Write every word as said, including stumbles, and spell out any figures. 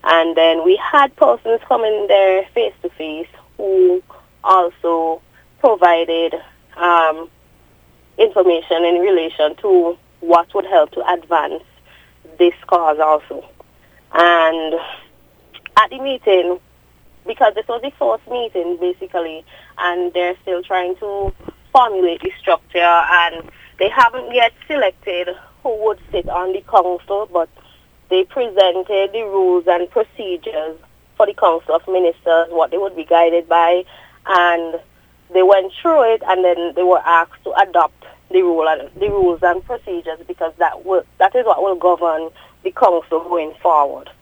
And then we had persons coming there face-to-face who also provided um, information in relation to what would help to advance this cause also. And at the meeting, because this was the first meeting basically, and they're still trying to formulate the structure, and they haven't yet selected who would sit on the council, but they presented the rules and procedures for the Council of Ministers, what they would be guided by, and they went through it, and then they were asked to adopt the rule and the rules and procedures, because that will that is what will govern the council going forward.